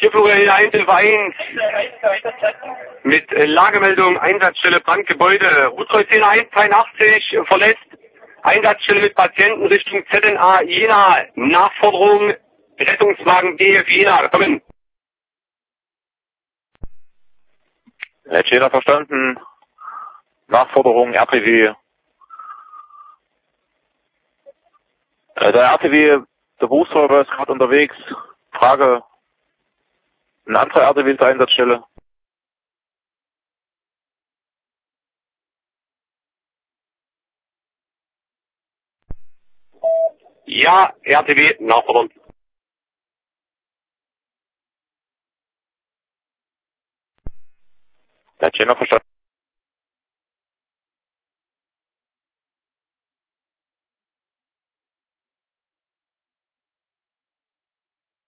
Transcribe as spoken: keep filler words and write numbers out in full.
Hier Florian Einhilfe eins. Mit äh, Lagemeldung Einsatzstelle Brandgebäude. Route zehn eins zweiundachtzig verlässt Einsatzstelle mit Patienten Richtung Z N A Jena. Nachforderung Rettungswagen B F Jena. Kommen. Herr Jena verstanden. Nachforderung R T W. Äh, der R T W, der Berufsfeuerwehr ist gerade unterwegs. Frage, eine andere R T W zur Einsatzstelle. Ja, R T W, Nachforderung. Herr Jena verstanden.